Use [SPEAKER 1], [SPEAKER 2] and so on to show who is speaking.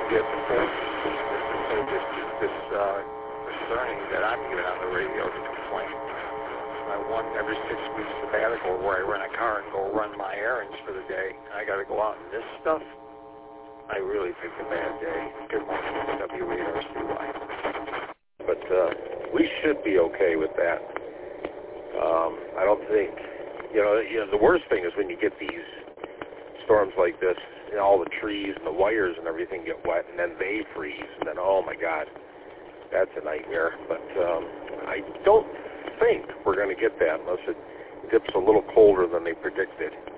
[SPEAKER 1] get this concerning that I'm even on the radio to complain. My one every 6 weeks sabbatical where I rent a car and go run my errands for the day, and I got to go out in this stuff. I really picked a bad day. Good morning, WARCY. But we should be okay with that. I don't think, the worst thing is when you get these storms like this, all the trees and the wires and everything get wet, and then they freeze, and then, oh my God, that's a nightmare. But I don't think we're going to get that unless it dips a little colder than they predicted.